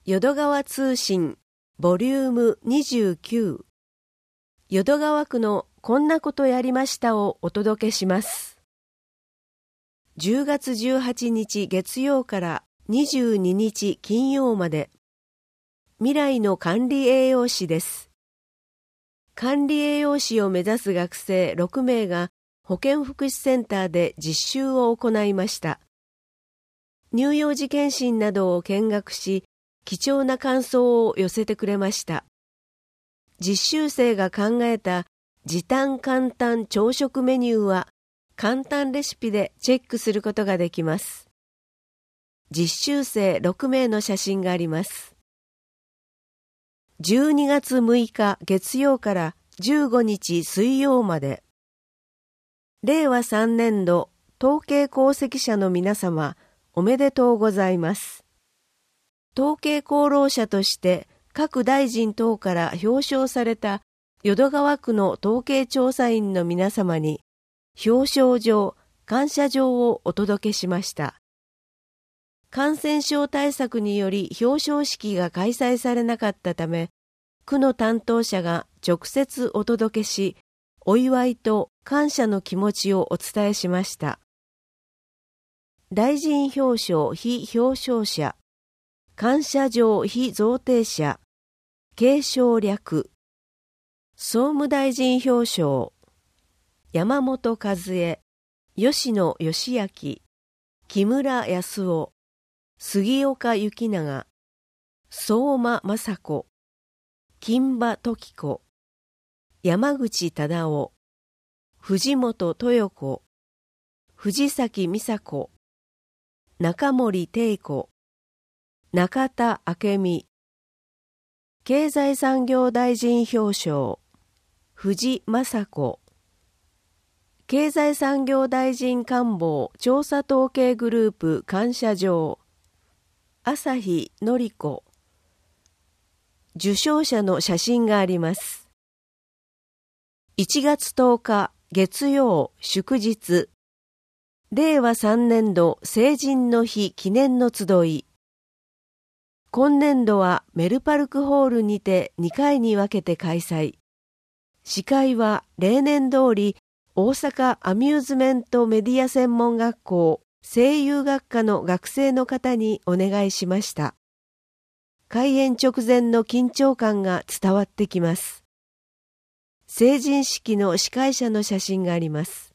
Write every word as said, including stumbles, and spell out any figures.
淀川通信ボリュームにじゅうきゅう、淀川区のこんなことやりましたをお届けします。じゅうがつじゅうはちにち月曜からにじゅうににち金曜まで、未来の管理栄養士です。管理栄養士を目指す学生ろくめいが保健福祉センターで実習を行いました。乳幼児健診などを見学し、貴重な感想を寄せてくれました。実習生が考えた時短簡単朝食メニューは簡単レシピでチェックすることができます。実習生ろくめいの写真があります。じゅうにがつむいか月曜からじゅうごにち水曜まで、れいわさんねんど統計功績者の皆様、おめでとうございます。統計功労者として各大臣等から表彰された淀川区の統計調査員の皆様に表彰状、感謝状をお届けしました。感染症対策により表彰式が開催されなかったため、区の担当者が直接お届けし、お祝いと感謝の気持ちをお伝えしました。大臣表彰非表彰者、感謝状非贈呈者、継承略、総務大臣表彰、山本和恵、吉野義明、木村康夫、杉岡幸長、相馬雅子、金馬時子、山口忠夫、藤本豊子、藤崎美佐子、中森貞子、中田明美、経済産業大臣表彰、藤正子、経済産業大臣官房調査統計グループ感謝状、朝日典子。受賞者の写真があります。いちがつとおか月曜祝日、れいわさんねんど成人の日記念の集い。今年度はメルパルクホールにてにかいに分けて開催。司会は例年通り大阪アミューズメントメディア専門学校声優学科の学生の方にお願いしました。開演直前の緊張感が伝わってきます。成人式の司会者の写真があります。